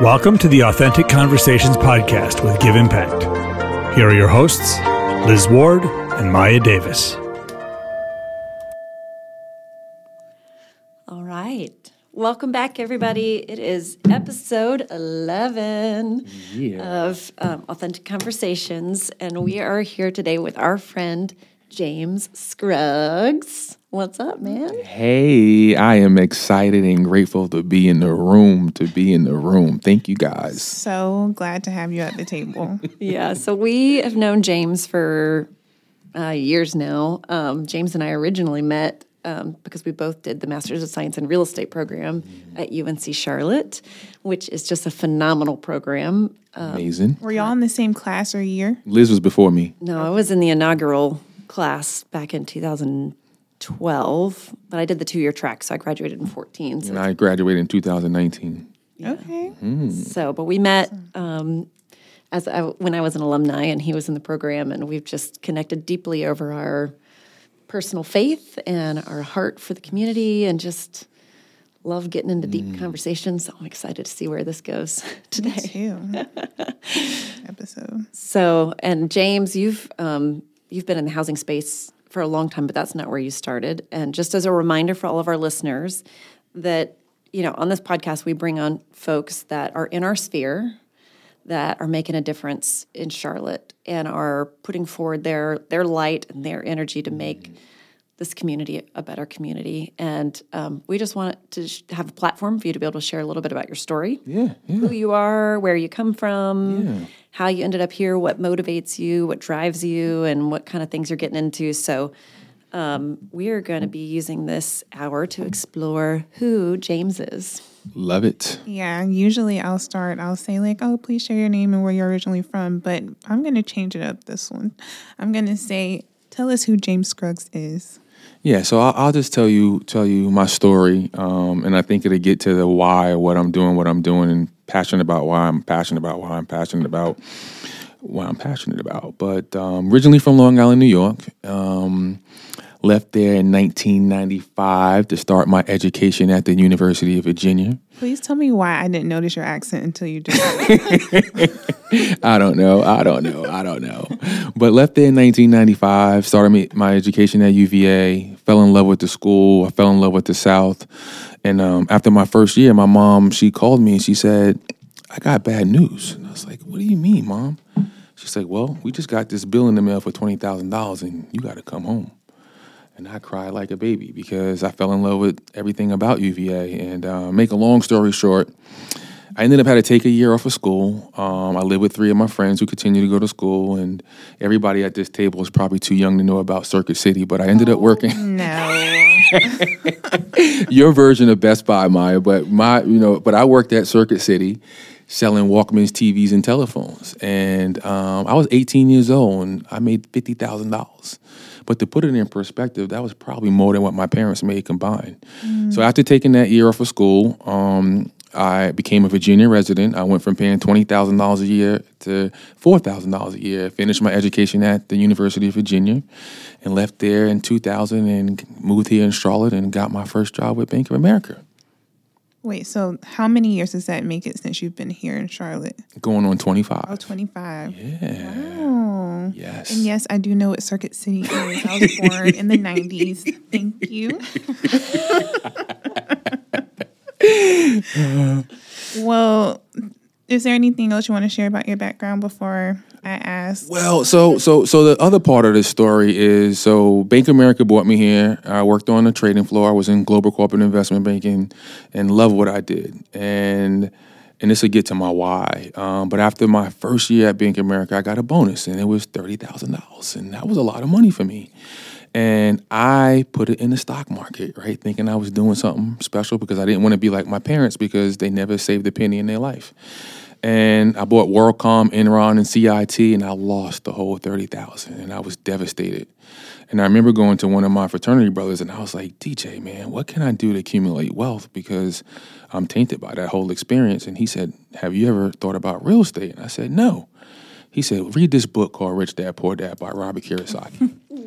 Welcome to the Authentic Conversations podcast with Give Impact. Here are your hosts, Liz Ward and Maya Davis. All right. Welcome back, everybody. It is episode 11 of Authentic Conversations, and we are here today with our friend, James Scruggs. What's up, man? Hey, I am excited and grateful to be in the room, Thank you, guys. So glad to have you at the table. Yeah, so we have known James for years now. James and I originally met because we both did the Masters of Science in Real Estate program at UNC Charlotte, which is just a phenomenal program. Amazing. Were y'all in the same class or year? Liz was before me. No, I was in the inaugural class back in 2012, but I did the 2-year track, so I graduated in 14. So And I graduated in 2019. Okay. but we met when I was an alumni and he was in the program, and we've just connected deeply over our personal faith and our heart for the community, and just love getting into deep conversations. So I'm excited to see where this goes today. Me too. Episode. So, and James, you've been in the housing space for a long time, but that's not where you started. And just as a reminder for all of our listeners that, you know, on this podcast, we bring on folks that are in our sphere, that are making a difference in Charlotte and are putting forward their light and their energy to make this community a better community. And we just want to have a platform for you to be able to share a little bit about your story, who you are, where you come from, how you ended up here, what motivates you, what drives you, and what kind of things you're getting into. So we are going to be using this hour to explore who James is. Love it. Yeah, usually I'll say like, oh, please share your name and where you're originally from. But I'm going to change it up this one. I'm going to say, tell us who James Scruggs is. Yeah, so I'll just tell you my story, and I think it'll get to the why, what I'm doing, and passionate about why I'm passionate about. But originally from Long Island, New York. Left there in 1995 to start my education at the University of Virginia. Please tell me why I didn't notice your accent until you did. I don't know. But left there in 1995, started my education at UVA, fell in love with the school. I fell in love with the South. And after my first year, my mom, she called me and she said, I got bad news. And I was like, what do you mean, Mom? She's like, well, we just got this bill in the mail for $20,000 and you got to come home. And I cried like a baby because I fell in love with everything about UVA. And make a long story short, I ended up having to take a year off of school. I lived with 3 of my friends who continue to go to school, and everybody at this table is probably too young to know about Circuit City, but I ended up working. No. Your version of Best Buy, Maya, but I worked at Circuit City selling Walkmans, TVs, and telephones. And I was 18 years old, and I made $50,000. But to put it in perspective, that was probably more than what my parents made combined. So after taking that year off of school, I became a Virginia resident. I went from paying $20,000 a year to $4,000 a year. Finished my education at the University of Virginia and left there in 2000 and moved here in Charlotte and got my first job with Bank of America. Wait, so how many years does that make it since you've been here in Charlotte? Going on 25. Oh, 25. Yeah. Wow. Yes. And yes, I do know what Circuit City is. I was born in the 90s. Thank you. Well, is there anything else you want to share about your background before I ask? Well, so the other part of this story is, so Bank of America brought me here. I worked on the trading floor. I was in global corporate investment banking and loved what I did. And this will get to my why. But after my first year at Bank of America, I got a bonus, and it was $30,000. And that was a lot of money for me. And I put it in the stock market, right, thinking I was doing something special because I didn't want to be like my parents because they never saved a penny in their life. And I bought WorldCom, Enron, and CIT, and I lost the whole $30,000, and I was devastated. And I remember going to one of my fraternity brothers, and I was like, DJ, man, what can I do to accumulate wealth? Because I'm tainted by that whole experience. And he said, have you ever thought about real estate? And I said, no. He said, read this book called Rich Dad, Poor Dad by Robert Kiyosaki.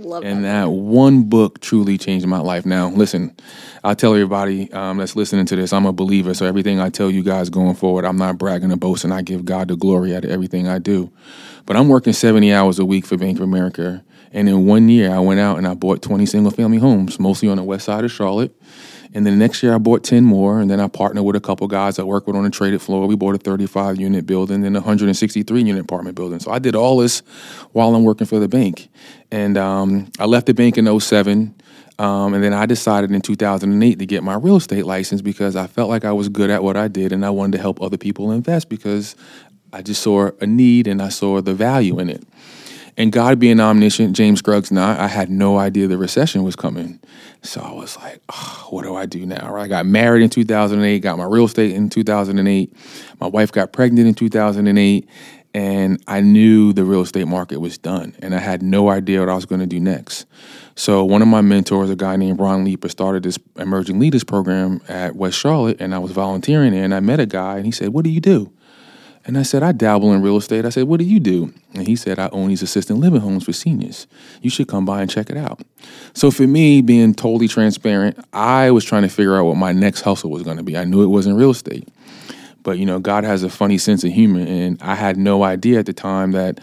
Love and that one book truly changed my life. Now, listen, I'll tell everybody that's listening to this, I'm a believer. So everything I tell you guys going forward, I'm not bragging or boasting. I give God the glory out of everything I do. But I'm working 70 hours a week for Bank of America. And in 1 year, I went out and I bought 20 single-family homes, mostly on the west side of Charlotte. And then the next year, I bought 10 more. And then I partnered with a couple guys I work with on the traded floor. We bought a 35-unit building and a 163-unit apartment building. So I did all this while I'm working for the bank. And I left the bank in 2007. And then I decided in 2008 to get my real estate license because I felt like I was good at what I did and I wanted to help other people invest because I just saw a need and I saw the value in it. And God being omniscient, James Scruggs not, I had no idea the recession was coming. So I was like, oh, what do I do now? I got married in 2008, got my real estate in 2008. My wife got pregnant in 2008. And I knew the real estate market was done. And I had no idea what I was going to do next. So one of my mentors, a guy named Ron Leeper, started this Emerging Leaders program at West Charlotte. And I was volunteering there. And I met a guy and he said, what do you do? And I said, I dabble in real estate. I said, what do you do? And he said, I own these assisted living homes for seniors. You should come by and check it out. So for me, being totally transparent, I was trying to figure out what my next hustle was going to be. I knew it wasn't real estate. But, you know, God has a funny sense of humor. And I had no idea at the time that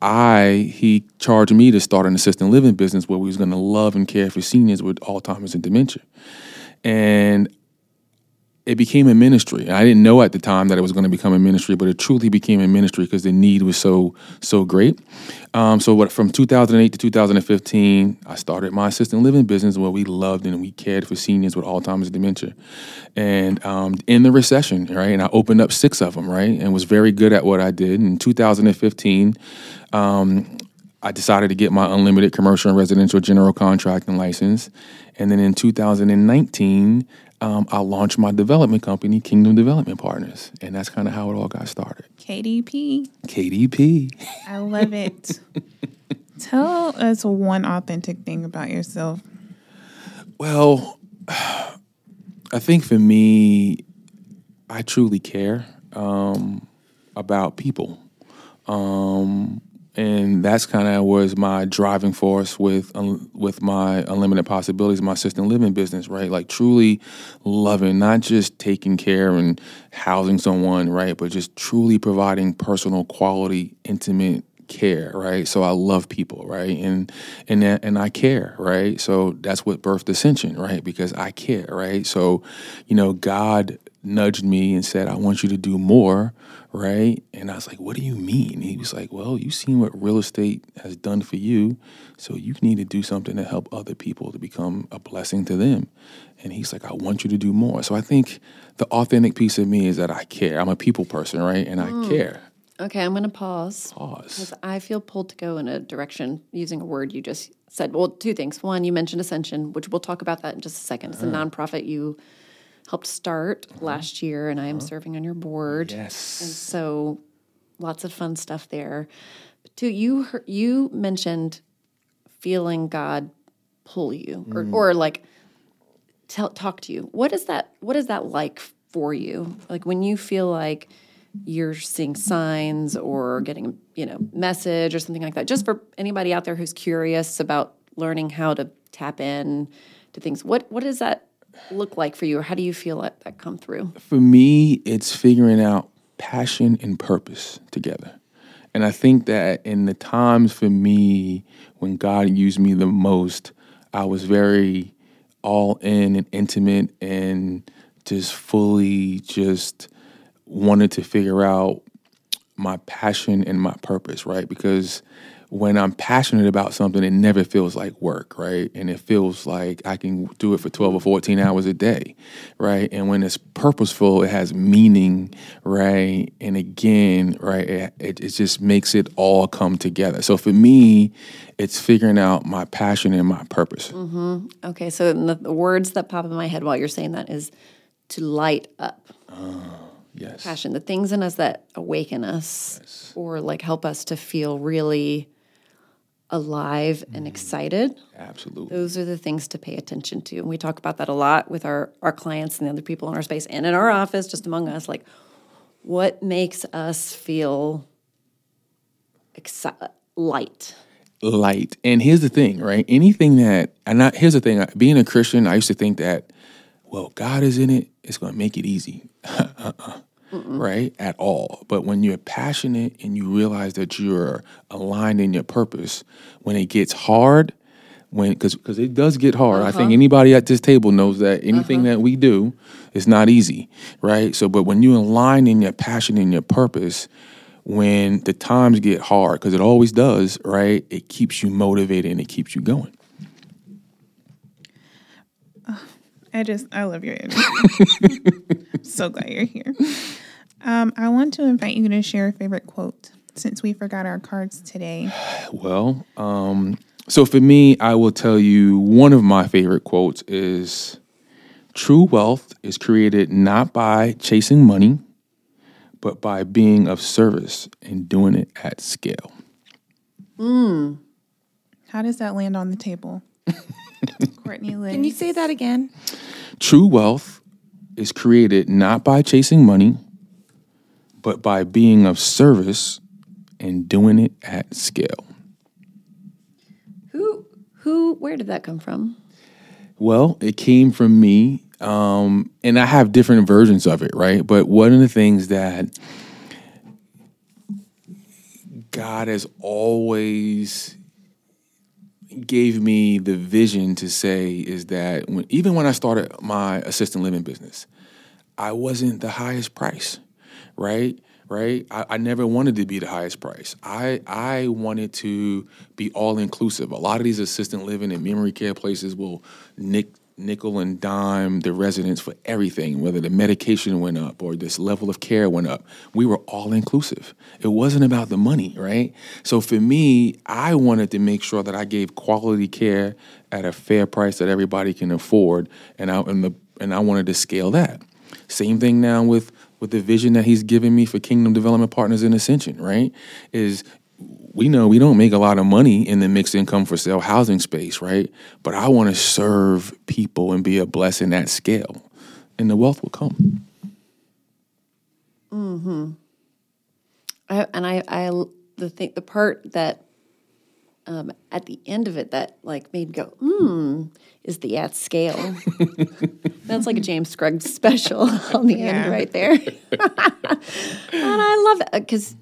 he charged me to start an assisted living business where we was going to love and care for seniors with Alzheimer's and dementia. And it became a ministry. And I didn't know at the time that it was going to become a ministry, but it truly became a ministry because the need was so great. From 2008 to 2015, I started my assisted living business where we loved and we cared for seniors with Alzheimer's and dementia. And in the recession, right, and I opened up 6 of them, right, and was very good at what I did. In 2015, I decided to get my unlimited commercial and residential general contracting license. And then in 2019, I launched my development company, Kingdom Development Partners. And that's kind of how it all got started. KDP. KDP. I love it. Tell us one authentic thing about yourself. Well, I think for me, I truly care about people. And that's kind of was my driving force with my Unlimited Possibilities, my assisted living business, right? Like truly loving, not just taking care and housing someone, right? But just truly providing personal, quality, intimate care, right? So I love people, right? And I care, right? So that's what birthed Ascension, right? Because I care, right? So, you know, God nudged me and said, I want you to do more, right? And I was like, what do you mean? He was like, well, you've seen what real estate has done for you, so you need to do something to help other people to become a blessing to them. And he's like, I want you to do more. So I think the authentic piece of me is that I care. I'm a people person, right? And I care. Okay, I'm going to pause. Pause. I feel pulled to go in a direction using a word you just said. Well, 2 things. One, you mentioned Ascension, which we'll talk about that in just a second. It's a nonprofit you helped start last year, and I am serving on your board. Yes. And so lots of fun stuff there. But 2, you mentioned feeling God pull you or like talk to you. What is that like for you? Like when you feel like you're seeing signs or getting a message or something like that, just for anybody out there who's curious about learning how to tap in to things. What does that look like for you, or how do you feel that come through? For me, it's figuring out passion and purpose together. And I think that in the times for me when God used me the most, I was very all in and intimate and just fully just wanted to figure out my passion and my purpose, right? Because when I'm passionate about something, it never feels like work, right? And it feels like I can do it for 12 or 14 hours a day, right? And when it's purposeful, it has meaning, right? And again, right, it just makes it all come together. So for me, it's figuring out my passion and my purpose. Mm-hmm. Okay, so the words that pop in my head while you're saying that is to light up. Yes. Passion, the things in us that awaken us or like help us to feel really alive and excited. Absolutely. Those are the things to pay attention to. And we talk about that a lot with our clients and the other people in our space and in our office, just among us. Like, what makes us feel light? light. And here's the thing, right? Here's the thing, being a Christian, I used to think that, well, God is in it, it's going to make it easy. Right? At all. But when you're passionate and you realize that you're aligned in your purpose, when it gets hard, because it does get hard. I think anybody at this table knows that anything that we do is not easy, right? So, but when you align in your passion and your purpose, when the times get hard, because it always does, right? It keeps you motivated and it keeps you going. I love your energy. I'm so glad you're here. I want to invite you to share a favorite quote since we forgot our cards today. Well, so for me, I will tell you one of my favorite quotes is, true wealth is created not by chasing money, but by being of service and doing it at scale. How does that land on the table? Courtney Liz. Can you say that again? True wealth is created not by chasing money, but by being of service and doing it at scale. Where did that come from? Well, it came from me, and I have different versions of it, right? But one of the things that God has always gave me the vision to say is that even when I started my assisted living business, I wasn't the highest price, right? I never wanted to be the highest price. I wanted to be all inclusive. A lot of these assisted living and memory care places will nickel and dime the residents for everything, whether the medication went up or this level of care went up. We were all inclusive. It wasn't about the money, right? So for me, I wanted to make sure that I gave quality care at a fair price that everybody can afford, and I wanted to scale that. Same thing now with the vision that he's given me for Kingdom Development Partners in Ascension, right? Is we know we don't make a lot of money in the mixed income for sale housing space, right? But I want to serve people and be a blessing at scale, and the wealth will come. Mm-hmm. The part that at the end of it that like made me go, is the at scale. That's like a James Scruggs special on the end right there. And I love it because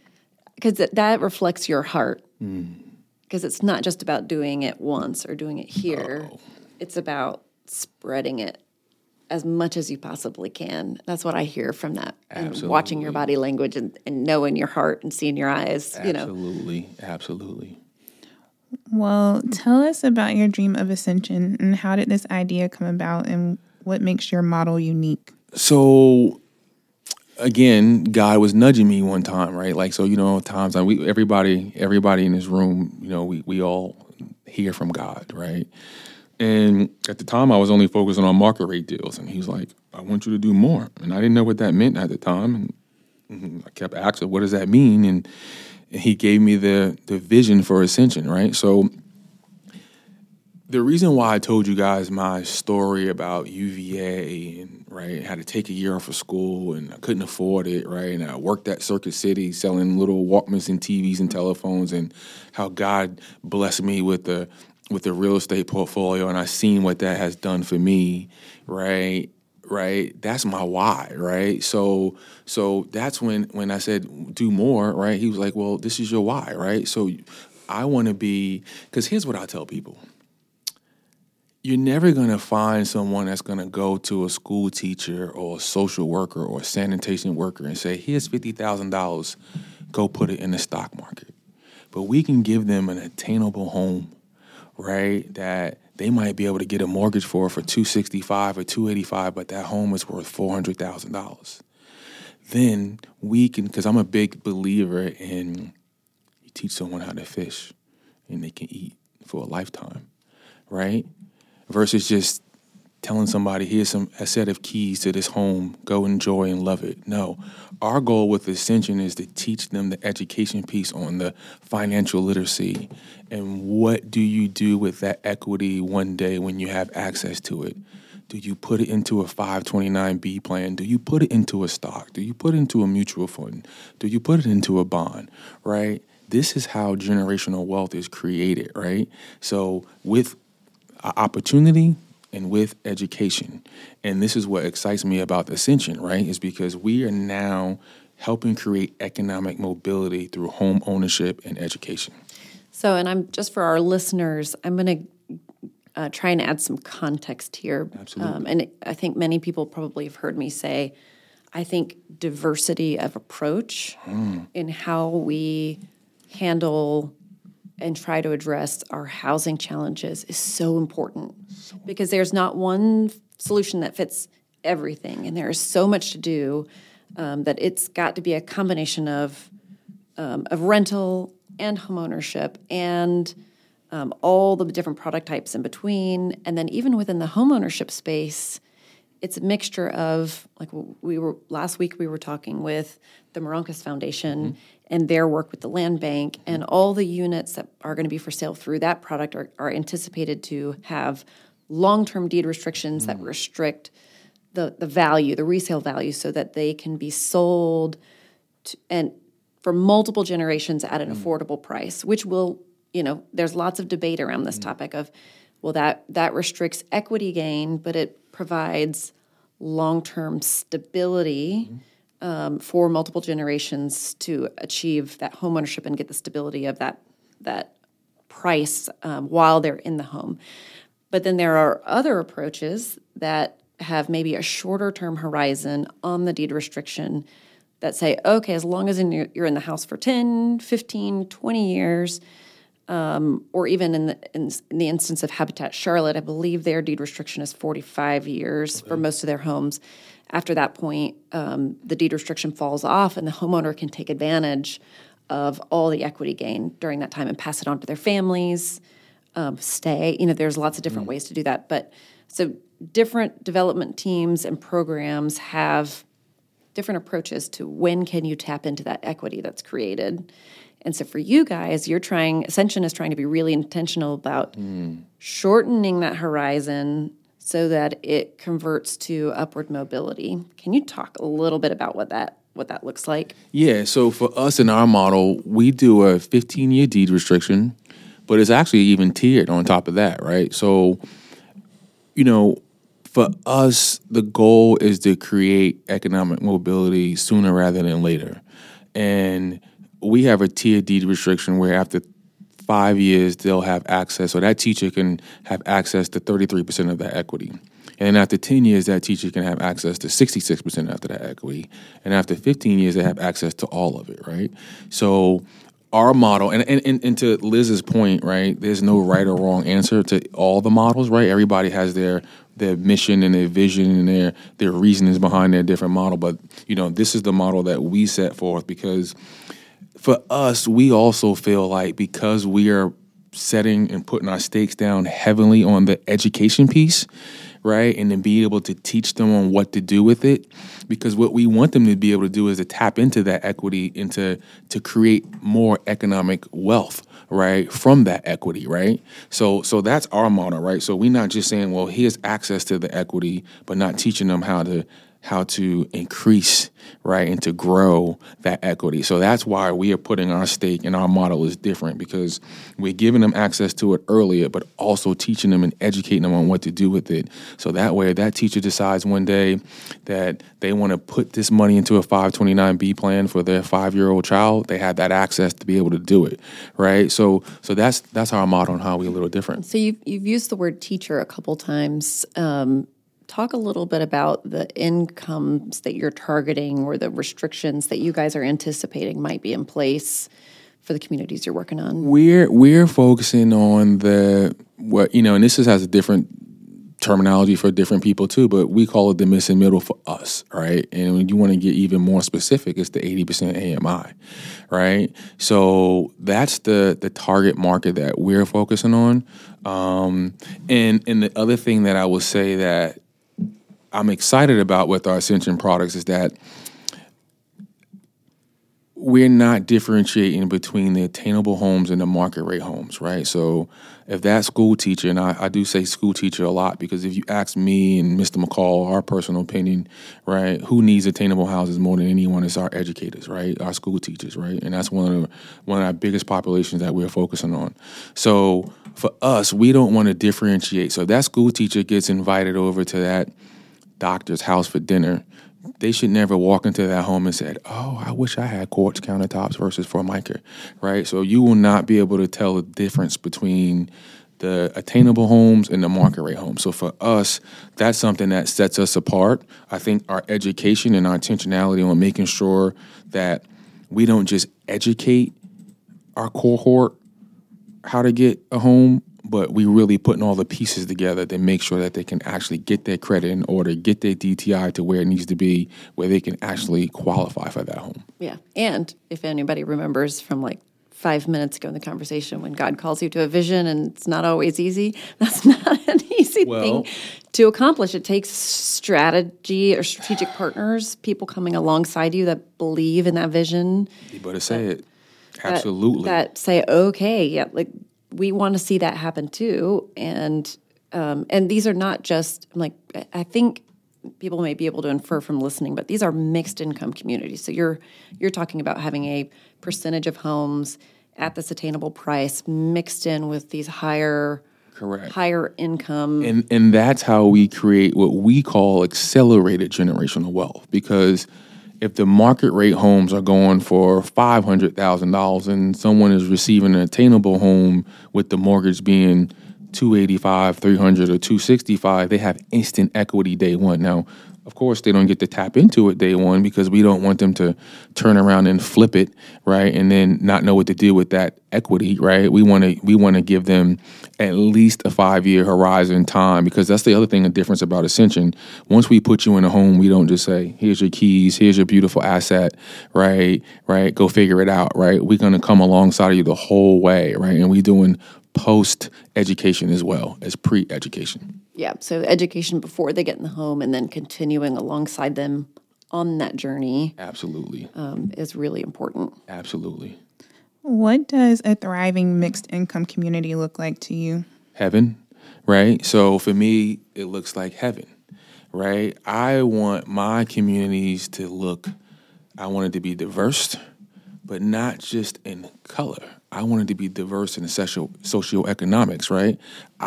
that reflects your heart. Because it's not just about doing it once or doing it here. It's about spreading it as much as you possibly can. That's what I hear from that. Absolutely. And watching your body language and knowing your heart and seeing your eyes. Absolutely. Well, tell us about your dream of ascension and how did this idea come about and what makes your model unique? So, again, God was nudging me one time, right? Like, so, times everybody in this room, we all hear from God, right? And at the time, I was only focusing on market rate deals. And he was like, I want you to do more. And I didn't know what that meant at the time. And I kept asking, what does that mean? And he gave me the vision for Ascension, right? So the reason why I told you guys my story about UVA and, right, had to take a year off of school and I couldn't afford it, right? And I worked at Circuit City selling little Walkmans and TVs and telephones, and how God blessed me with the real estate portfolio, and I seen what that has done for me, right? That's my why, right? So that's when I said do more, right? He was like, well, this is your why, right? So I want to be, because here's what I tell people. You're never going to find someone that's going to go to a school teacher or a social worker or a sanitation worker and say, here's $50,000, go put it in the stock market. But we can give them an attainable home, right, that they might be able to get a mortgage for $265,000 or $285,000, but that home is worth $400,000. Then we can, because I'm a big believer in you teach someone how to fish and they can eat for a lifetime, right? Versus just telling somebody, here's a set of keys to this home, go enjoy and love it. No, our goal with Ascension is to teach them the education piece on the financial literacy and what do you do with that equity one day when you have access to it. Do you put it into a 529B plan? Do you put it into a stock? Do you put it into a mutual fund? Do you put it into a bond, right? this is how generational wealth is created, right? So with opportunity and with education. And this is what excites me about Ascension, right? Is because we are now helping create economic mobility through home ownership and education. So, and I'm just for our listeners, I'm going to try and add some context here. Absolutely. And I think many people probably have heard me say, I think diversity of approach in how we handle and try to address our housing challenges is so important because there's not one solution that fits everything, and there is so much to do that it's got to be a combination of rental and homeownership and all the different product types in between, and then even within the homeownership space, it's a mixture of, like last week we were talking with the Moronkas Foundation and their work with the land bank, and all the units that are going to be for sale through that product are anticipated to have long-term deed restrictions that restrict the value, the resale value, so that they can be sold and for multiple generations at an affordable price, which will, there's lots of debate around this topic of, well, that restricts equity gain, but it provides long-term stability for multiple generations to achieve that home ownership and get the stability of that price while they're in the home. But then there are other approaches that have maybe a shorter-term horizon on the deed restriction that say, okay, as long as you're in the house for 10, 15, 20 years, or even in the instance of Habitat Charlotte, I believe their deed restriction is 45 years for most of their homes. After that point, the deed restriction falls off, and the homeowner can take advantage of all the equity gain during that time and pass it on to their families, stay. There's lots of different ways to do that. But so different development teams and programs have different approaches to when can you tap into that equity that's created. And so for you guys, Ascension is trying to be really intentional about shortening that horizon so that it converts to upward mobility. Can you talk a little bit about what that looks like? Yeah, so for us in our model, we do a 15-year deed restriction, but it's actually even tiered on top of that, right? So, for us, the goal is to create economic mobility sooner rather than later. And we have a tiered deed restriction where after 5 years, they'll have access, or that teacher can have access to 33% of that equity. And after 10 years, that teacher can have access to 66% after that equity. And after 15 years, they have access to all of it, right? So our model, and to Liz's point, right, there's no right or wrong answer to all the models, right? Everybody has their mission and their vision and their reasonings behind their different model. But, this is the model that we set forth because for us, we also feel like because we are setting and putting our stakes down heavily on the education piece, right, and then be able to teach them on what to do with it, because what we want them to be able to do is to tap into that equity and to create more economic wealth, right, from that equity, right? So that's our model, right? So we're not just saying, well, here's access to the equity, but not teaching them how to increase, right, and to grow that equity. So that's why we are putting our stake, and our model is different because we're giving them access to it earlier, but also teaching them and educating them on what to do with it. So that way, if that teacher decides one day that they want to put this money into a 529B plan for their 5-year-old child, they have that access to be able to do it, right? So that's our model and how we're a little different. So you've used the word teacher a couple times. Talk a little bit about the incomes that you're targeting or the restrictions that you guys are anticipating might be in place for the communities you're working on. We're focusing on and this has a different terminology for different people too, but we call it the missing middle for us, right? And when you want to get even more specific, it's the 80% AMI, right? So that's the target market that we're focusing on. And the other thing that I will say that I'm excited about with our Ascension products is that we're not differentiating between the attainable homes and the market rate homes, right? So if that school teacher, and I do say school teacher a lot, because if you ask me and Mr. McCall, our personal opinion, right, who needs attainable houses more than anyone is our educators, right? Our school teachers, right? And that's one of our biggest populations that we're focusing on. So for us, we don't want to differentiate. So if that school teacher gets invited over to that doctor's house for dinner, they should never walk into that home and said, oh, I wish I had quartz countertops versus Formica, right? So you will not be able to tell the difference between the attainable homes and the market rate homes. So for us, that's something that sets us apart. I think our education and our intentionality on making sure that we don't just educate our cohort how to get a home, but we really putting all the pieces together to make sure that they can actually get their credit in order, get their DTI to where it needs to be, where they can actually qualify for that home. Yeah. And if anybody remembers from like 5 minutes ago in the conversation, when God calls you to a vision and it's not always easy, that's not an easy thing to accomplish. It takes strategy or strategic partners, people coming alongside you that believe in that vision. You better say it. Absolutely. That say, okay, yeah, like, we want to see that happen too, and these are not just like, I think people may be able to infer from listening, but these are mixed income communities. So you're talking about having a percentage of homes at this attainable price mixed in with these higher income, and that's how we create what we call accelerated generational wealth, because if the market rate homes are going for $500,000 and someone is receiving an attainable home with the mortgage being $285,000, $300,000, or $265,000, they have instant equity day one. Now, of course, they don't get to tap into it day one because we don't want them to turn around and flip it, right, and then not know what to do with that equity, right? We want to give them at least a 5-year horizon time, because that's the other thing, the difference about Ascension. Once we put you in a home, we don't just say, here's your keys, here's your beautiful asset, right, go figure it out, right? We're going to come alongside of you the whole way, right? And we're doing post-education as well as pre-education. Yeah, so education before they get in the home and then continuing alongside them on that journey. Absolutely. Is really important. Absolutely. What does a thriving mixed income community look like to you? Heaven, right? So for me, it looks like heaven, right? I want my communities to I want it to be diverse, but not just in color. I want it to be diverse in socioeconomics, right?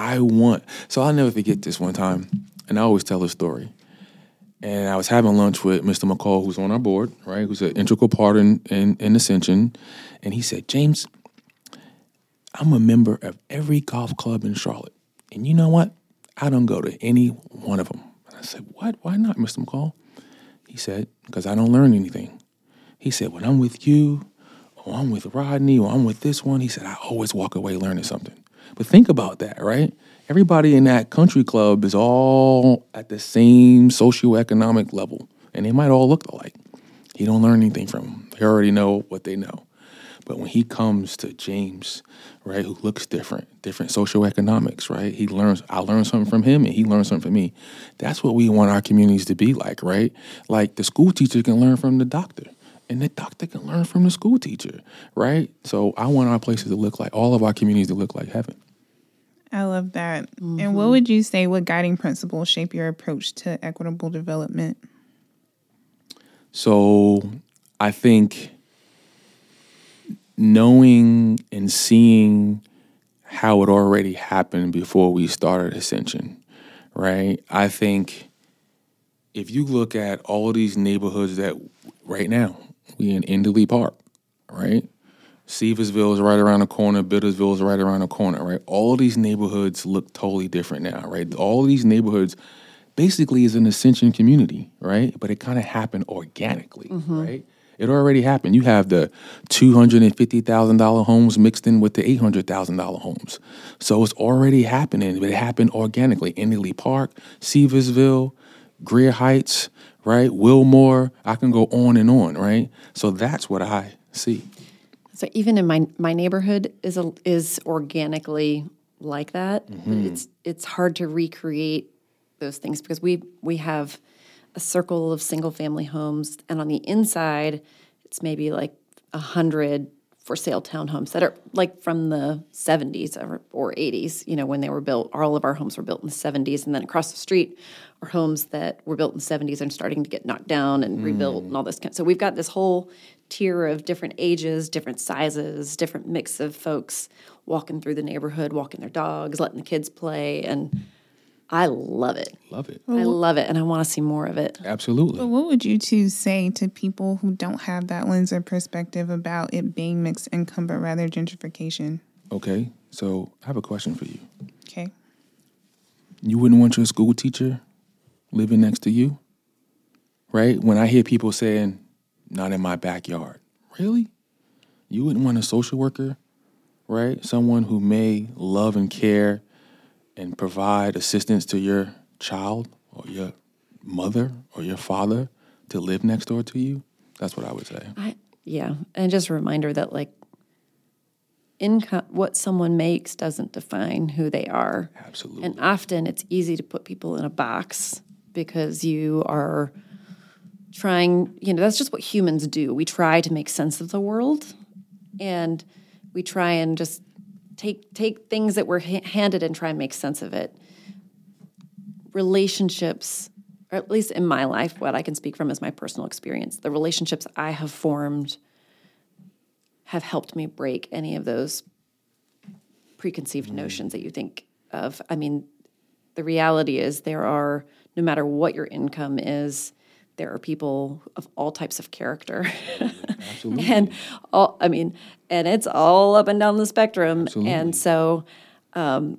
So I'll never forget this one time, and I always tell a story. And I was having lunch with Mr. McCall, who's on our board, right, who's an integral part in Ascension, and he said, James, I'm a member of every golf club in Charlotte, and you know what? I don't go to any one of them. And I said, what? Why not, Mr. McCall? He said, because I don't learn anything. He said, when I'm with you, or I'm with Rodney, or I'm with this one, he said, I always walk away learning something. But think about that, right? Everybody in that country club is all at the same socioeconomic level, and they might all look alike. He don't learn anything from them. They already know what they know. But when he comes to James, right, who looks different socioeconomics, right? I learn something from him and he learns something from me. That's what we want our communities to be like, right? Like the school teacher can learn from the doctor, and the doctor can learn from the school teacher, right? So I want our places to look like, all of our communities to look like heaven. I love that. Mm-hmm. And what would you say, what guiding principles shape your approach to equitable development? So I think knowing and seeing how it already happened before we started Ascension, right? I think if you look at all of these neighborhoods that right now, we in Enderley Park, right? Seversville is right around the corner. Bittersville is right around the corner, right? All of these neighborhoods look totally different now, right? All of these neighborhoods basically is an Ascension community, right? But it kind of happened organically, right? It already happened. You have the $250,000 homes mixed in with the $800,000 homes. So it's already happening, but it happened organically. Enderley Park, Seversville, Greer Heights, right? Wilmore, I can go on and on, right? So that's what I see. So even in my neighborhood is organically like that. But it's hard to recreate those things because we have a circle of single family homes, and on the inside, it's maybe like 100 for sale townhomes that are like from the 70s or 80s, when they were built. All of our homes were built in the 70s. And then across the street are homes that were built in the 70s and starting to get knocked down and rebuilt and all this. So we've got this whole tier of different ages, different sizes, different mix of folks walking through the neighborhood, walking their dogs, letting the kids play. And I love it. Love it. I love it, and I want to see more of it. Absolutely. But what would you two say to people who don't have that lens or perspective about it being mixed income, but rather gentrification? Okay, so I have a question for you. Okay. You wouldn't want your school teacher living next to you? Right? When I hear people saying, not in my backyard. Really? You wouldn't want a social worker, right? Someone who may love and care and provide assistance to your child or your mother or your father to live next door to you? That's what I would say. Yeah, and just a reminder that income, what someone makes doesn't define who they are. Absolutely. And often it's easy to put people in a box because you are trying, that's just what humans do. We try to make sense of the world, and we try and just take things that we're handed and try and make sense of it. Relationships, or at least in my life, what I can speak from is my personal experience. The relationships I have formed have helped me break any of those preconceived notions that you think of. I mean, the reality is no matter what your income is, there are people of all types of character. Absolutely. and it's all up and down the spectrum. Absolutely. And so, I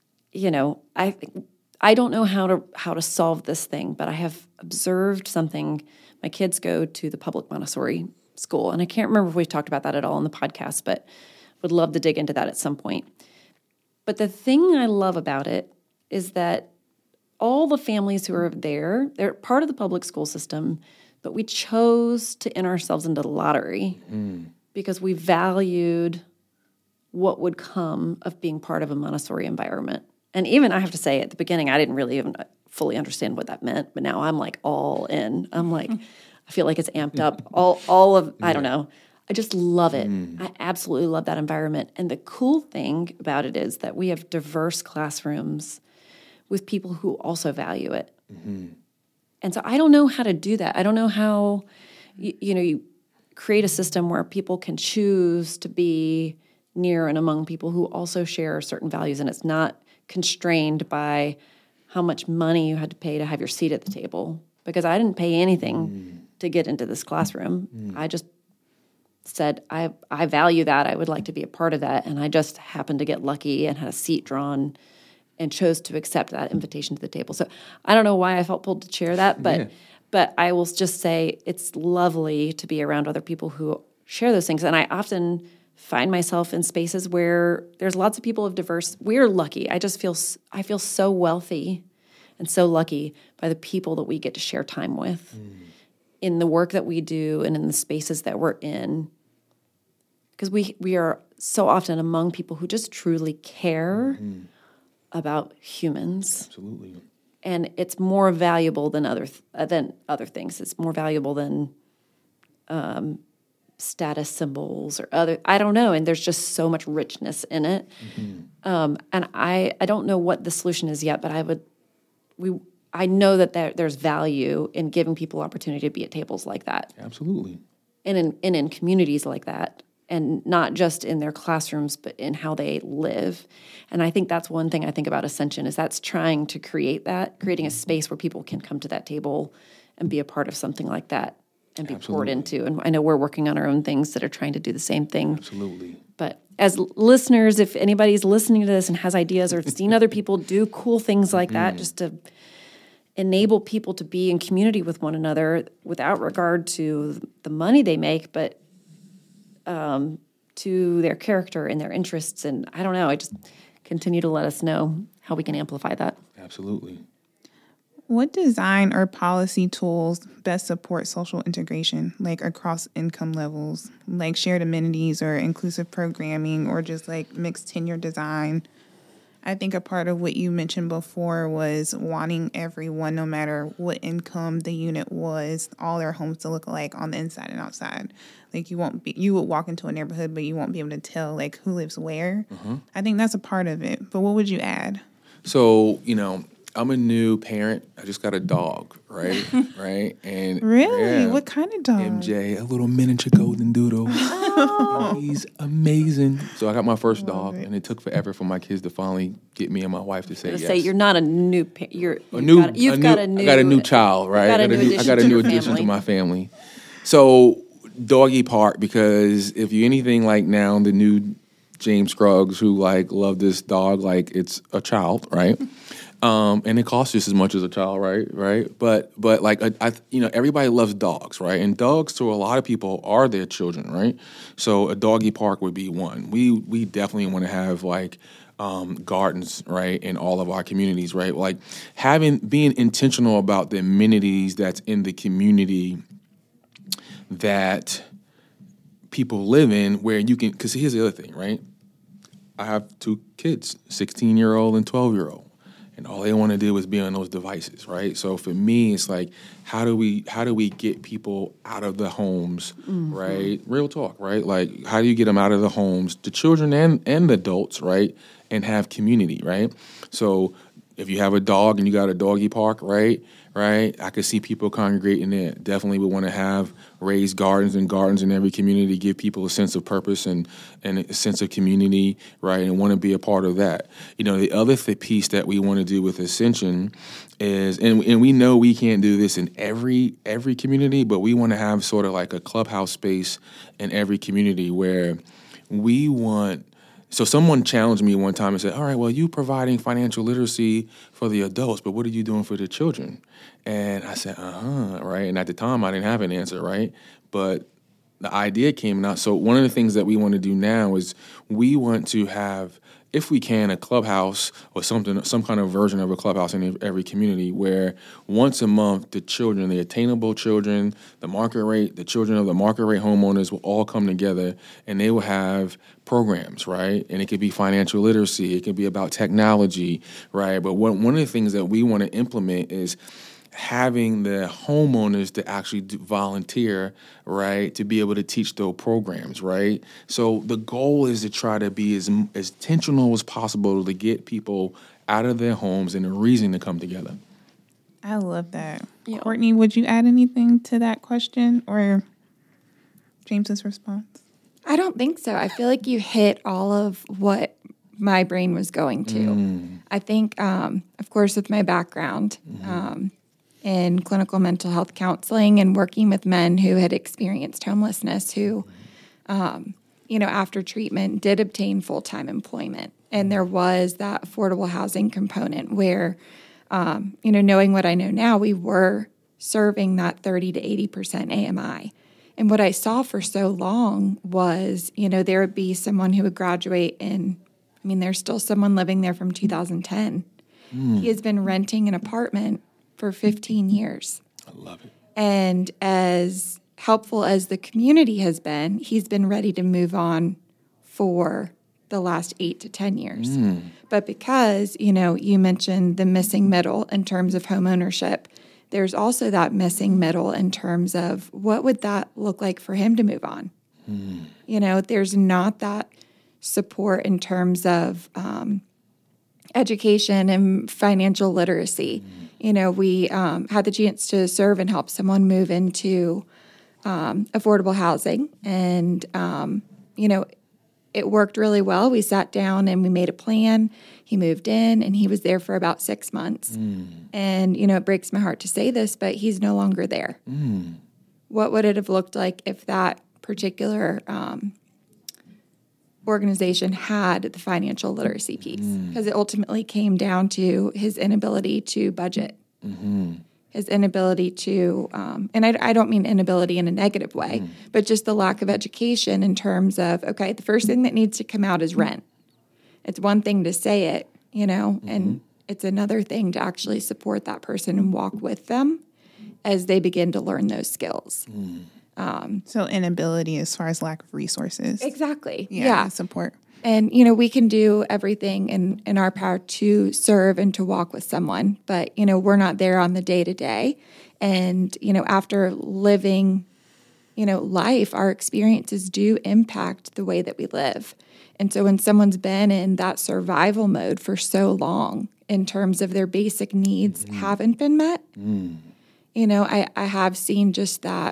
don't know how to solve this thing, but I have observed something. My kids go to the public Montessori school, and I can't remember if we've talked about that at all in the podcast, but would love to dig into that at some point. But the thing I love about it is that all the families who are there, they're part of the public school system, but we chose to enter ourselves into the lottery because we valued what would come of being part of a Montessori environment. And even, I have to say, at the beginning, I didn't really even fully understand what that meant, but now I'm like all in. I'm like, I feel like it's amped up. I don't know. I just love it. I absolutely love that environment. And the cool thing about it is that we have diverse classrooms with people who also value it. And so I don't know how to do that. I don't know how, you create a system where people can choose to be near and among people who also share certain values, and it's not constrained by how much money you had to pay to have your seat at the table. Because I didn't pay anything to get into this classroom. I just said, I value that. I would like to be a part of that. And I just happened to get lucky and had a seat drawn and chose to accept that invitation to the table. So I don't know why I felt pulled to share that, but I will just say it's lovely to be around other people who share those things. And I often find myself in spaces where there's lots of people of diverse. We're lucky. I feel so wealthy and so lucky by the people that we get to share time with in the work that we do and in the spaces that we're in. Because we are so often among people who just truly care about humans. Absolutely. And it's more valuable than other things. It's more valuable than status symbols or other, I don't know. And there's just so much richness in it. And I don't know what the solution is yet, but I know that there's value in giving people opportunity to be at tables like that. Absolutely. And in communities like that. And not just in their classrooms, but in how they live. And I think that's one thing I think about Ascension is that's trying to creating a space where people can come to that table and be a part of something like that and be poured into. And I know we're working on our own things that are trying to do the same thing. Absolutely. But as listeners, if anybody's listening to this and has ideas or seen other people do cool things like that, just to enable people to be in community with one another without regard to the money they make, but to their character and their interests. And I don't know, I just continue to let us know how we can amplify that. Absolutely. What design or policy tools best support social integration, like across income levels, like shared amenities or inclusive programming or just like mixed tenure design? I think a part of what you mentioned before was wanting everyone, no matter what income the unit was, all their homes to look alike on the inside and outside. Like you would walk into a neighborhood, but you won't be able to tell like who lives where. I think that's a part of it. But what would you add? So, I'm a new parent. I just got a dog, right? Right? And Really? What kind of dog? MJ, a little miniature golden doodle. He's amazing. So I got my first dog, and it took forever for my kids to finally get me and my wife to say yes. Say you're not a new parent. I got a new child, right? I got a new addition to my family. So doggy part, because if you're anything like now the new James Scruggs who like love this dog like it's a child, right? And it costs just as much as a child, right? But like everybody loves dogs, right? And dogs to a lot of people are their children, right? So a doggy park would be one. We definitely want to have like gardens, right, in all of our communities, right? Like being intentional about the amenities that's in the community that people live in, where you can. Because here's the other thing, right? I have 2 kids, 16-year-old and 12-year-old. And all they want to do is be on those devices, right? So for me, it's like, how do we get people out of the homes, right? Real talk, right? Like, how do you get them out of the homes, the children and the adults, right? And have community, right? So if you have a dog and you got a doggy park, right? I could see people congregating there. Definitely would want to have raised gardens in every community, give people a sense of purpose and a sense of community, right? And want to be a part of that. The other piece that we want to do with Ascension is, and we know we can't do this in every community, but we want to have sort of like a clubhouse space in every community where we want. So someone challenged me one time and said, all right, well, you providing financial literacy for the adults, but what are you doing for the children? And I said, right? And at the time, I didn't have an answer, right? But the idea came out. So one of the things that we want to do now is we want to have, if we can, a clubhouse or some kind of version of a clubhouse in every community where once a month the children, the attainable children, the children of the market rate homeowners will all come together and they will have programs, right? And it could be financial literacy, it could be about technology, right? But one of the things that we want to implement is having the homeowners to actually volunteer, right, to be able to teach those programs, right? So the goal is to try to be as intentional as possible to get people out of their homes and a reason to come together. I love that. Yeah. Courtney, would you add anything to that question or James's response? I don't think so. I feel like you hit all of what my brain was going to. I think, of course, with my background, in clinical mental health counseling and working with men who had experienced homelessness who, after treatment did obtain full-time employment. And there was that affordable housing component where, knowing what I know now, we were serving that 30 to 80% AMI. And what I saw for so long was, there would be someone who would graduate there's still someone living there from 2010. He has been renting an apartment for 15 years. I love it. And as helpful as the community has been, he's been ready to move on for the last 8 to 10 years. But because, you mentioned the missing middle in terms of home ownership, there's also that missing middle in terms of what would that look like for him to move on? There's not that support in terms of education and financial literacy. We had the chance to serve and help someone move into affordable housing. And, it worked really well. We sat down and we made a plan. He moved in and he was there for about 6 months. And, it breaks my heart to say this, but he's no longer there. What would it have looked like if that particular organization had the financial literacy piece? Because it ultimately came down to his inability to budget, his inability to, and I don't mean inability in a negative way, but just the lack of education in terms of, okay, the first thing that needs to come out is rent. It's one thing to say it, and it's another thing to actually support that person and walk with them as they begin to learn those skills. So inability as far as lack of resources. Exactly. Yeah. Support. And, you know, we can do everything in our power to serve and to walk with someone, but, you know, we're not there on the day to day. And, you know, after living, you know, life, our experiences do impact the way that we live. And so when someone's been in that survival mode for so long in terms of their basic needs haven't been met, you know, I have seen just that.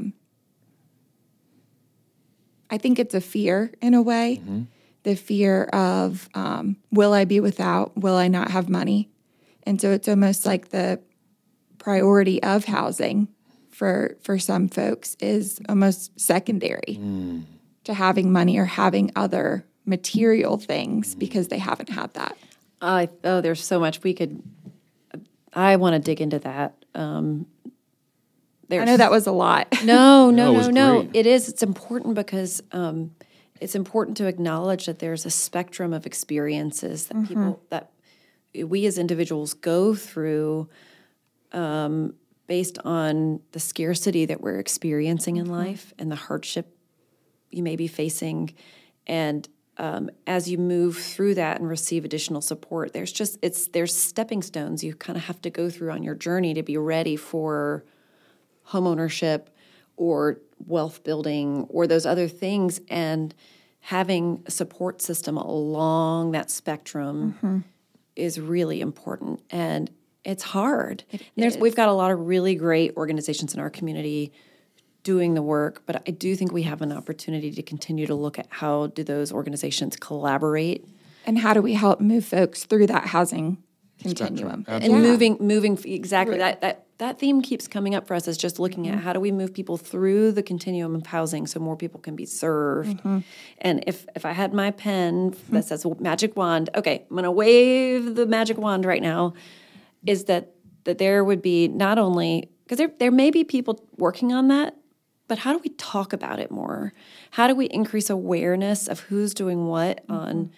I think it's a fear in a way. The fear of, will I be without? Will I not have money? And so it's almost like the priority of housing for some folks is almost secondary to having money or having other material things because they haven't had that. There's so much I want to dig into that. I know that was a lot. No. great. It is. It's important because it's important to acknowledge that there's a spectrum of experiences that people, that we as individuals go through based on the scarcity that we're experiencing in life and the hardship you may be facing. And as you move through that and receive additional support, there's stepping stones you kind of have to go through on your journey to be ready for homeownership or wealth building or those other things, and having a support system along that spectrum is really important. And it's hard. We've got a lot of really great organizations in our community doing the work, but I do think we have an opportunity to continue to look at how do those organizations collaborate. And how do we help move folks through that housing continuum? And moving exactly that theme keeps coming up for us, is just looking at how do we move people through the continuum of housing so more people can be served. And if I had my pen that says magic wand, okay, I'm going to wave the magic wand right now, is that there would be not only, because there may be people working on that, but how do we talk about it more? How do we increase awareness of who's doing what on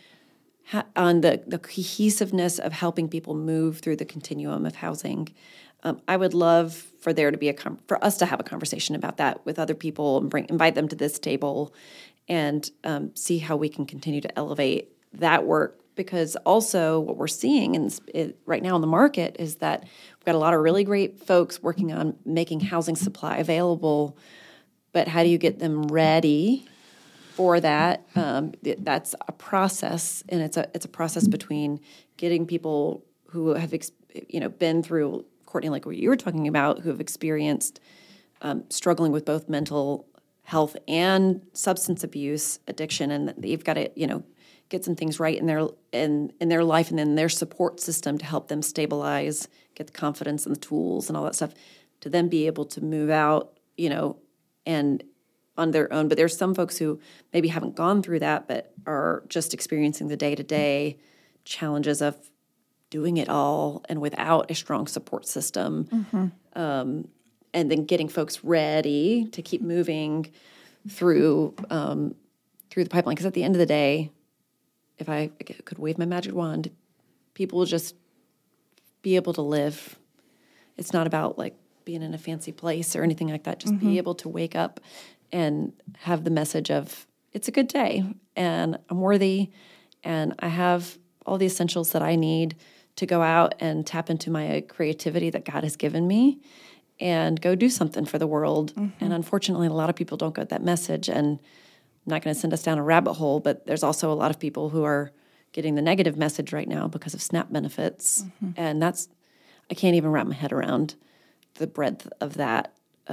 the cohesiveness of helping people move through the continuum of housing? I would love for there to be for us to have a conversation about that with other people and invite them to this table and see how we can continue to elevate that work. Because also what we're seeing right now in the market is that we've got a lot of really great folks working on making housing supply available, but how do you get them ready for that? That's a process, and it's a process between getting people who have been through, Courtney, like what you were talking about, who have experienced struggling with both mental health and substance abuse addiction, and they've got to get some things right in their life, and then their support system to help them stabilize, get the confidence and the tools and all that stuff to then be able to move out, and on their own. But there's some folks who maybe haven't gone through that, but are just experiencing the day-to-day challenges of doing it all and without a strong support system. And then getting folks ready to keep moving through the pipeline. Because at the end of the day, if I could wave my magic wand, people will just be able to live. It's not about like being in a fancy place or anything like that. Just be able to wake up and have the message of, it's a good day and I'm worthy and I have all the essentials that I need to go out and tap into my creativity that God has given me and go do something for the world. And unfortunately, a lot of people don't get that message, and I'm not going to send us down a rabbit hole, but there's also a lot of people who are getting the negative message right now because of SNAP benefits. And I can't even wrap my head around the breadth of that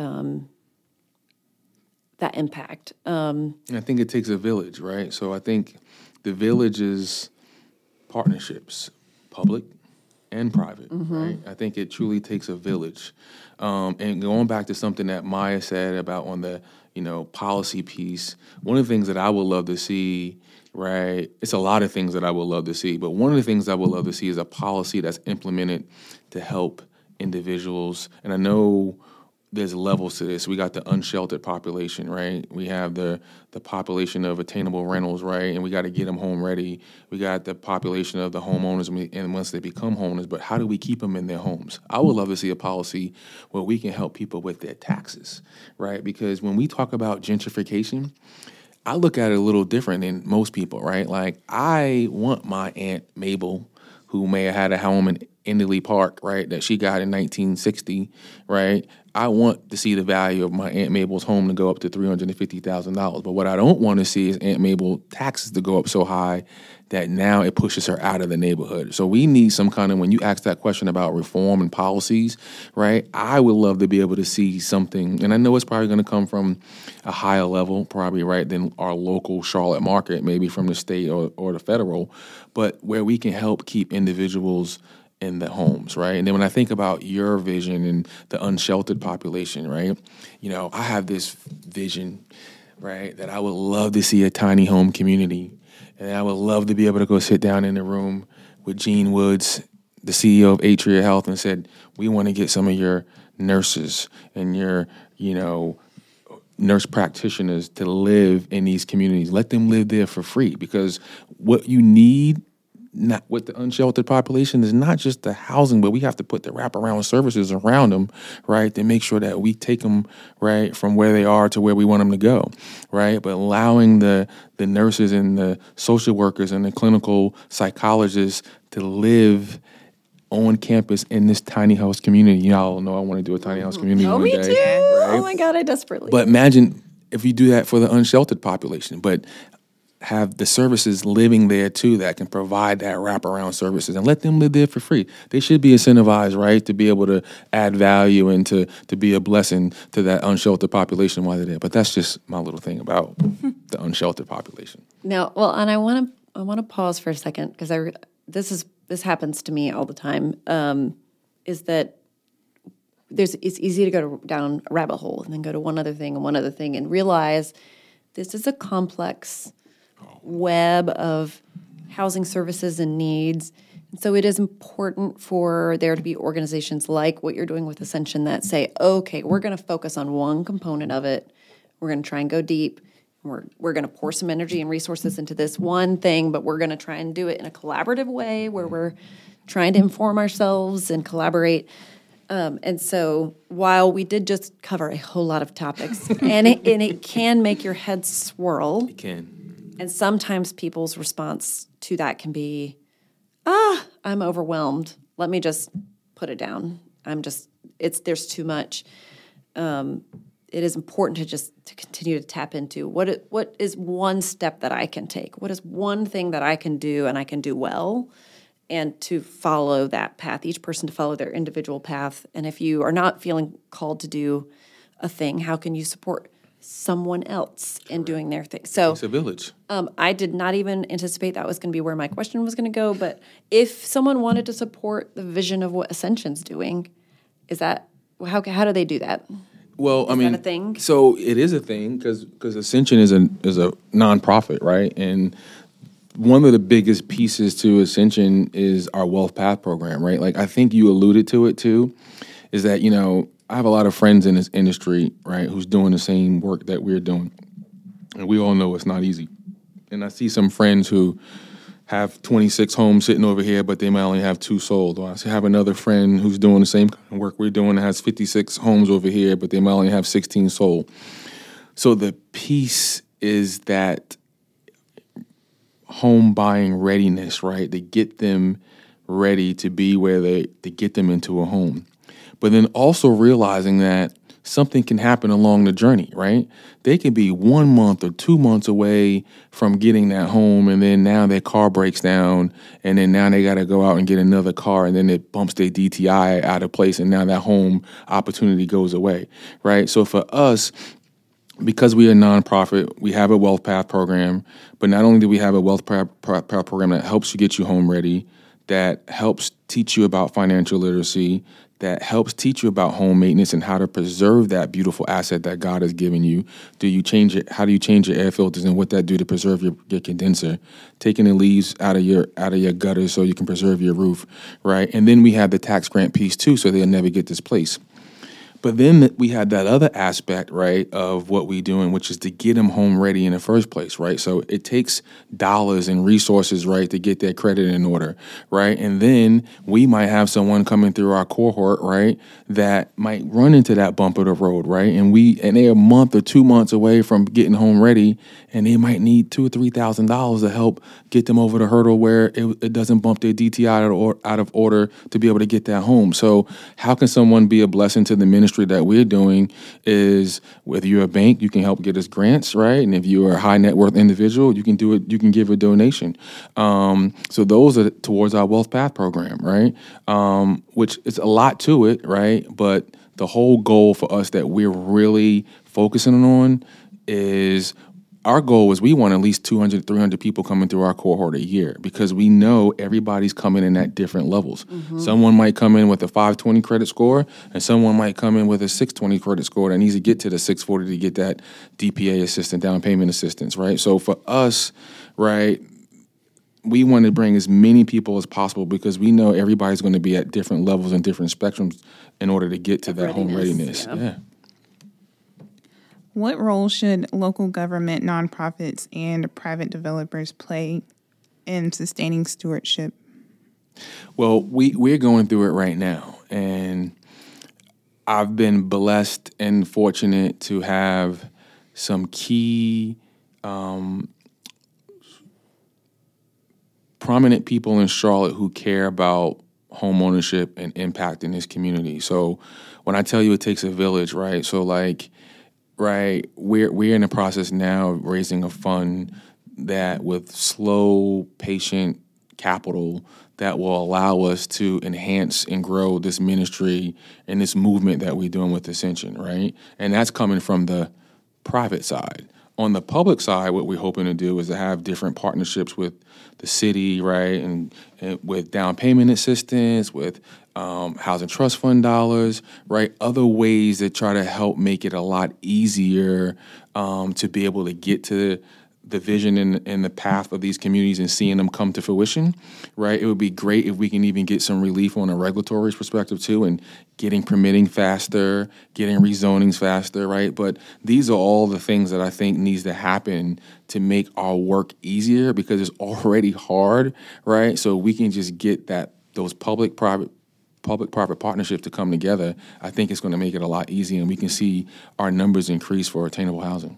impact. I think it takes a village, right? So I think the village is partnerships, public and private, right? I think it truly takes a village. And going back to something that Maya said about on the policy piece, one of the things that I would love to see, right? It's a lot of things that I would love to see, but one of the things I would love to see is a policy that's implemented to help individuals. And I know there's levels to this. We got the unsheltered population, right? We have the population of attainable rentals, right? And we got to get them home ready. We got the population of the homeowners, and once they become homeowners, but how do we keep them in their homes? I would love to see a policy where we can help people with their taxes, right? Because when we talk about gentrification, I look at it a little different than most people, right? Like, I want my Aunt Mabel, who may have had a home in Indley Park, right, that she got in 1960, right? I want to see the value of my Aunt Mabel's home to go up to $350,000. But what I don't want to see is Aunt Mabel taxes to go up so high that now it pushes her out of the neighborhood. So we need some kind of, when you ask that question about reform and policies, right, I would love to be able to see something, and I know it's probably going to come from a higher level, probably, right, than our local Charlotte market, maybe from the state or the federal, but where we can help keep individuals in the homes, right? And then when I think about your vision and the unsheltered population, right, I have this vision, right, that I would love to see a tiny home community. And I would love to be able to go sit down in the room with Gene Woods, the CEO of Atria Health, and said, we want to get some of your nurses and your, nurse practitioners to live in these communities. Let them live there for free, because what you need, not with the unsheltered population, is not just the housing, but we have to put the wraparound services around them, right, to make sure that we take them, right, from where they are to where we want them to go, right? But allowing the nurses and the social workers and the clinical psychologists to live on campus in this tiny house community. Y'all know I want to do a tiny house community one me day. too. Right? Oh my God, I desperately. But imagine if you do that for the unsheltered population, but have the services living there too that can provide that wraparound services, and let them live there for free. They should be incentivized, right, to be able to add value and to be a blessing to that unsheltered population while they're there. But that's just my little thing about the unsheltered population. No, well, and I want to pause for a second, because this happens to me all the time. Is that it's easy to go down a rabbit hole and then go to one other thing and realize this is a complex web of housing services and needs. And so it is important for there to be organizations like what you're doing with Ascension that say, okay, we're going to focus on one component of it. We're going to try and go deep. We're going to pour some energy and resources into this one thing, but we're going to try and do it in a collaborative way where we're trying to inform ourselves and collaborate. And so while we did just cover a whole lot of topics, and it can make your head swirl. It can. And sometimes people's response to that can be, I'm overwhelmed. Let me just put it down. There's too much. It is important to continue to tap into what is one step that I can take? What is one thing that I can do and I can do well? And to follow that path, each person to follow their individual path. And if you are not feeling called to do a thing, how can you support someone else in doing their thing? So it's a village. I did not even anticipate that was going to be where my question was going to go. But if someone wanted to support the vision of what Ascension's doing, how do they do that? Well, is that a thing? So it is a thing because Ascension is a nonprofit, right? And one of the biggest pieces to Ascension is our Wealth Path program, right? Like, I think you alluded to it too, is that, I have a lot of friends in this industry, right, who's doing the same work that we're doing. And we all know it's not easy. And I see some friends who have 26 homes sitting over here, but they might only have 2 sold. Or I have another friend who's doing the same kind of work we're doing that has 56 homes over here, but they might only have 16 sold. So the piece is that home buying readiness, right, to get them ready to be to get them into a home. But then also realizing that something can happen along the journey, right? They can be 1 month or 2 months away from getting that home, and then now their car breaks down, and then now they got to go out and get another car, and then it bumps their DTI out of place, and now that home opportunity goes away, right? So for us, because we are a nonprofit, we have a Wealth Path program, but not only do we have a Wealth Path program that helps you get you home ready, that helps teach you about financial literacy, that helps teach you about home maintenance and how to preserve that beautiful asset that God has given you. Do you change it? How do you change your air filters, and what that do to preserve your condenser? Taking the leaves out of your gutters so you can preserve your roof, right? And then we have the tax grant piece too, so they'll never get displaced. But then we had that other aspect, right, of what we doing, which is to get them home ready in the first place, right? So it takes dollars and resources, right, to get that credit in order, right? And then we might have someone coming through our cohort, right, that might run into that bump of the road, right? And they're a month or 2 months away from getting home ready, and they might need $2,000 or $3,000 to help get them over the hurdle where it doesn't bump their DTI out of order to be able to get that home. So how can someone be a blessing to the ministry that we're doing is, whether you're a bank, you can help get us grants, right? And if you're a high net worth individual, you can do it, you can give a donation. So those are towards our Wealth Path program, right? Which is a lot to it, right? But the whole goal for us that we're really focusing on is, our goal is we want at least 200, 300 people coming through our cohort a year, because we know everybody's coming in at different levels. Someone might come in with a 520 credit score, and someone might come in with a 620 credit score that needs to get to the 640 to get that DPA assistance, down payment assistance, right? So for us, right, we want to bring as many people as possible, because we know everybody's going to be at different levels and different spectrums in order to get to that home readiness. Yeah. What role should local government, nonprofits, and private developers play in sustaining stewardship? Well, we're going through it right now, and I've been blessed and fortunate to have some key prominent people in Charlotte who care about home ownership and impact in this community. So when I tell you it takes a village, right? So right, we're in the process now of raising a fund that, with slow, patient capital, that will allow us to enhance and grow this ministry and this movement that we're doing with Ascension, right? And that's coming from the private side. On the public side, what we're hoping to do is to have different partnerships with the city, right, and with down payment assistance, with housing trust fund dollars, right, other ways that try to help make it a lot easier to be able to get to the vision and the path of these communities and seeing them come to fruition, right? It would be great if we can even get some relief on a regulatory perspective too, and getting permitting faster, getting rezonings faster, right? But these are all the things that I think needs to happen to make our work easier, because it's already hard, right? So we can just get those public-private partnerships to come together. I think it's going to make it a lot easier, and we can see our numbers increase for attainable housing.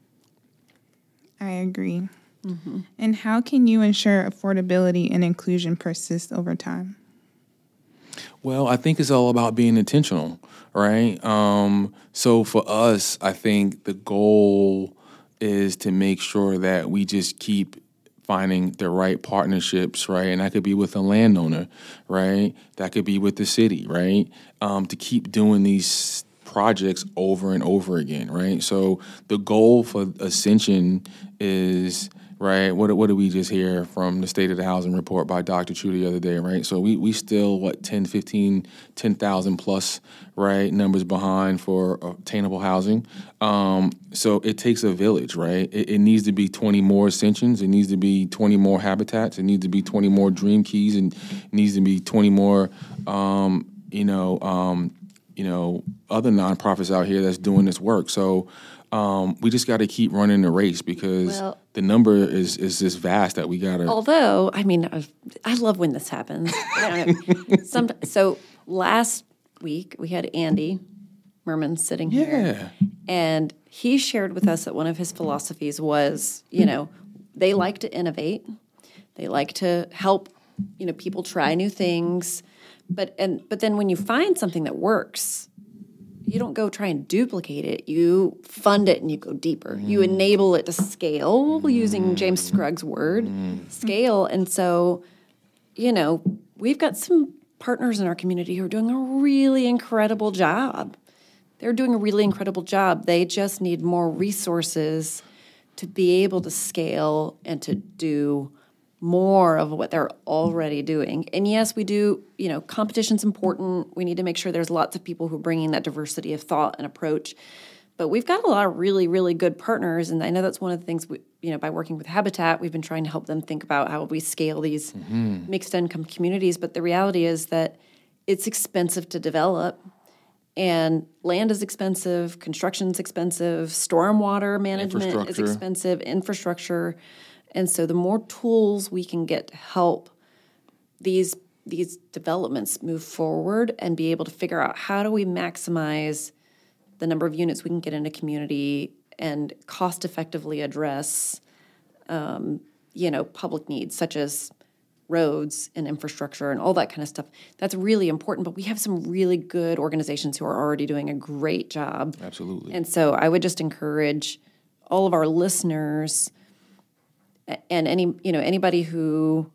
I agree. Mm-hmm. And how can you ensure affordability and inclusion persist over time? Well, I think it's all about being intentional, right? So for us, I think the goal is to make sure that we just keep finding the right partnerships, right? And that could be with a landowner, right? That could be with the city, right? To keep doing these projects over and over again, right? So the goal for Ascension is, right, what did we just hear from the State of the Housing Report by Dr. Chu the other day, right? So we still, 10,000 plus, right, numbers behind for attainable housing. So it takes a village, right? It needs to be 20 more Ascensions. It needs to be 20 more Habitats. It needs to be 20 more Dream Keys, and it needs to be 20 more, other nonprofits out here that's doing this work. So we just got to keep running the race, because the number is just vast that we got to. Although, I mean, I love when this happens. I don't know. So last week we had Andy Merman sitting here, and he shared with us that one of his philosophies was, they like to innovate, they like to help, people try new things. But then when you find something that works, you don't go try and duplicate it. You fund it and you go deeper. You enable it to scale, using James Scruggs' word, scale. And so, we've got some partners in our community who are doing a really incredible job. They're doing a really incredible job. They just need more resources to be able to scale and to do more of what they're already doing. And yes, we do, competition's important. We need to make sure there's lots of people who are bringing that diversity of thought and approach. But we've got a lot of really, really good partners. And I know that's one of the things, by working with Habitat, we've been trying to help them think about how we scale these mixed income communities. But the reality is that it's expensive to develop. And land is expensive, construction's expensive, stormwater management is expensive, infrastructure. And so the more tools we can get to help these developments move forward and be able to figure out how do we maximize the number of units we can get in a community and cost effectively address, public needs such as roads and infrastructure and all that kind of stuff. That's really important, but we have some really good organizations who are already doing a great job. Absolutely. And so I would just encourage all of our listeners and anybody who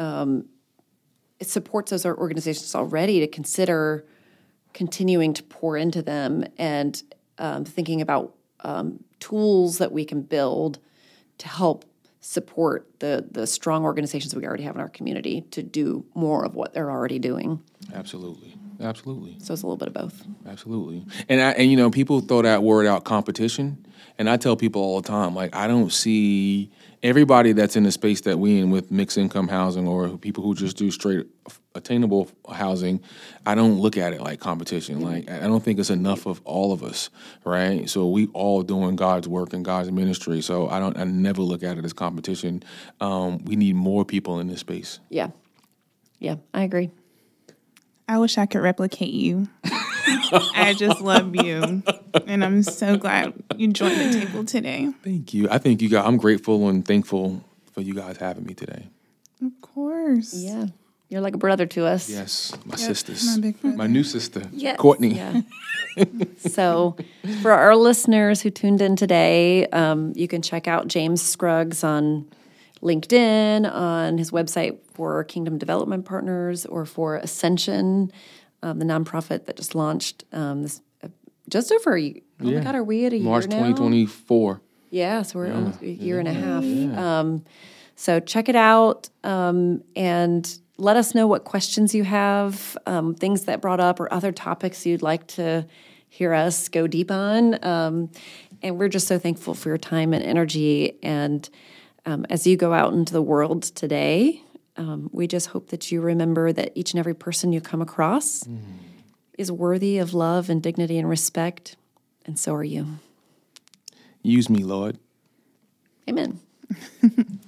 supports those organizations already to consider continuing to pour into them and thinking about tools that we can build to help support the strong organizations we already have in our community to do more of what they're already doing. Absolutely. So it's a little bit of both. Absolutely. And people throw that word out, competition, and I tell people all the time, like, I don't see everybody that's in the space that we in with mixed income housing or people who just do straight attainable housing. I don't look at it like competition. Like, I don't think it's enough of all of us, right? So we all doing God's work and God's ministry. So I never look at it as competition. We need more people in this space. Yeah, I agree. I wish I could replicate you. I just love you. And I'm so glad you joined the table today. Thank you. I think I'm grateful and thankful for you guys having me today. Of course. Yeah. You're like a brother to us. Yes, my sisters. My big brother. My new sister, Yes. Courtney. Yeah. So for our listeners who tuned in today, you can check out James Scruggs on LinkedIn, on his website for Kingdom Development Partners or for Ascension, the nonprofit that just launched this just over my God, are we at a March year now? 2024. Yeah, so we're almost a year and a half. Yeah. So check it out and let us know what questions you have, things that brought up or other topics you'd like to hear us go deep on. And we're just so thankful for your time and energy. And as you go out into the world today, we just hope that you remember that each and every person you come across is worthy of love and dignity and respect, and so are you. Use me, Lord. Amen.